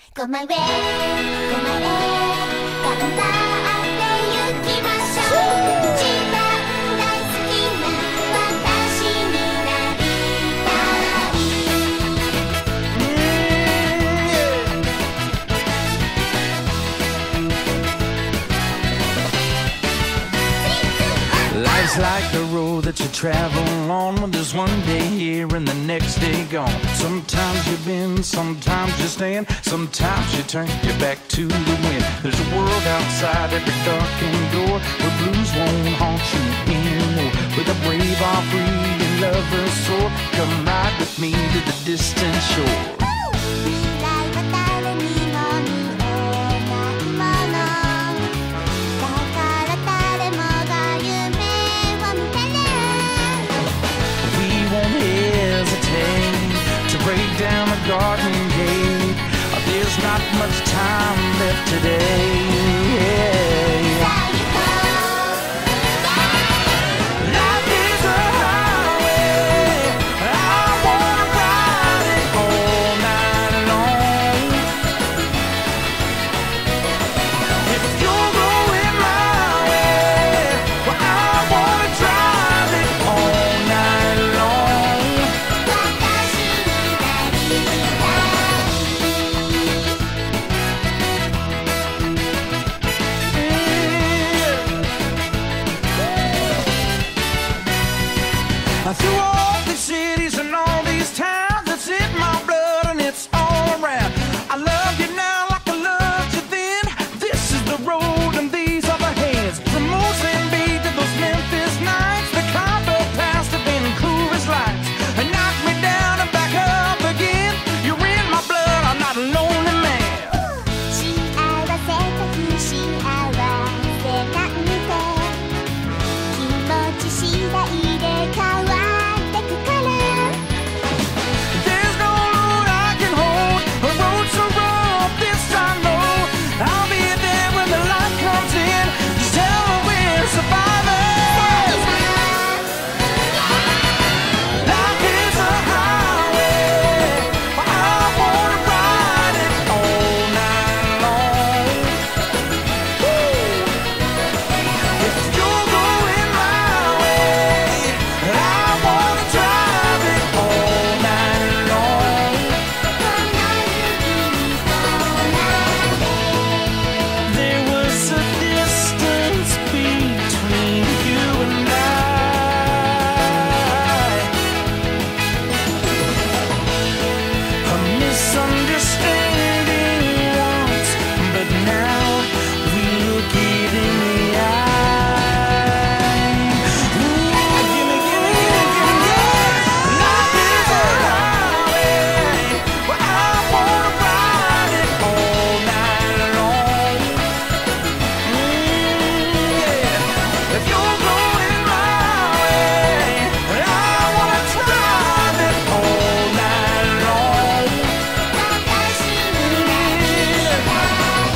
Go my way, go my way 頑張って行きましょう一番大好きな私になりたい Life's like the road that you travel on. When there's one day here and the next day gone. Sometimes you bend, sometimes you stand, sometimes you turn your back to the wind. There's a world outside every darkened door where blues won't haunt you anymore. Where the brave are free and lovers soar. Come ride with me to the distant shore. 未来は誰にも見えないものだから誰もが夢を見てる We won't hesitate to break down the garden gate. There's not much time left today. Life is a highway. I wanna ride it all night long. If you're going my way, well, I wanna drive it all night long. 私になり Through all these cities and all these towns, it's in my blood and it's all around. I love you now like I loved you then. This is the road and these are the hands. From Mozambique to those Memphis nights, the combo past have been cool as lights. And knock me down and back up again. You're in my blood, I'm not a lonely man. 幸せと不幸せなんて気持ち次第で変わってくから There's no road I can hold, a road so rough, this I know. I'll be there when the light comes in. Just tell me we're survivors. Life is a highway. I wanna ride it all night long. If you're going my way, I wanna drive it all night long. この指にこまで There was a distance between you and I. A misunderstanding once, but now we look it in the eye. Gimme, gimme, gimme, gimme. Life is a highway. Well, I wanna ride it all night long. If you're going my way, I wanna drive it all night long. 私になりたい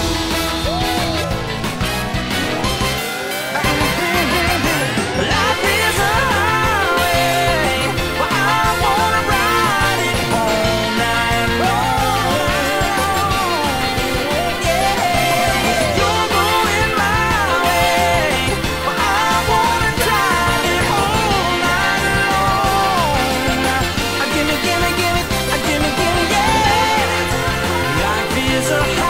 Life is a highway. Well, I wanna ride it all night long. If you're going my way, well, I wanna drive it all night long. Gimme, gimme, gimme, gimme, gimme, yeah. Life is a highway.